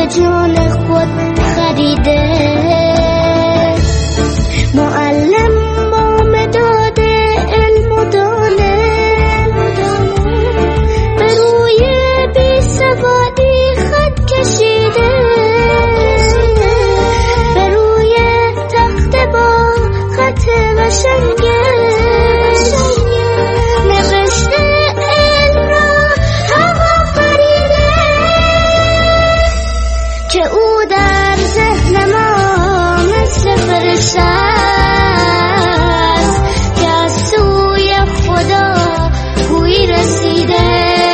به جان خود خریده. معلم ما داده علم و دانه، به روی بی سوادی خط کشیده، به روی تخت با خط قشنگه نوشته علم را هم آفریده، که او در ذهن ما مثل فرشته است که از سوی خدا گویی رسیده.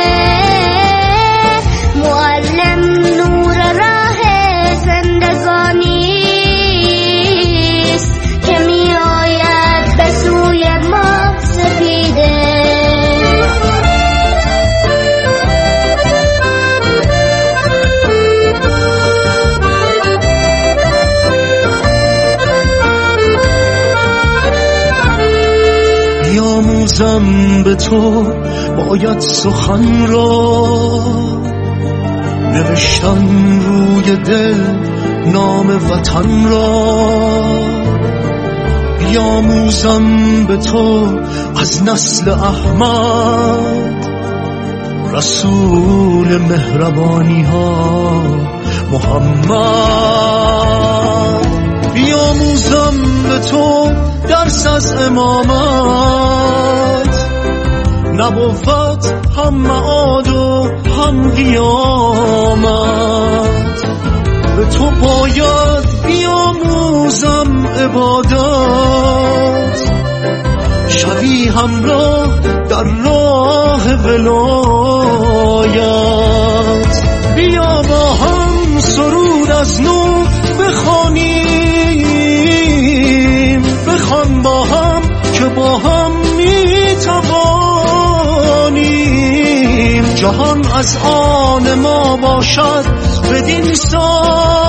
معلم نور راه زندگانی است که می آید به سوی ما سپیده. بیاموزم به تو باید سخن را، نوشتن روی دل نام وطن را. بیاموزم به تو از نسل احمد، رسول مهربانی ها محمد. بیاموزم به تو درس از امامت، نبوت هم معاد و هم قیامت. به تو باید بیاموزم عبادت، شوی همراه در راه ولایت. بیا با هم سرود از نو بخوانیم، بخوان با هم که با هم میتوانیم. جهان از آن ما باشد بدین سان،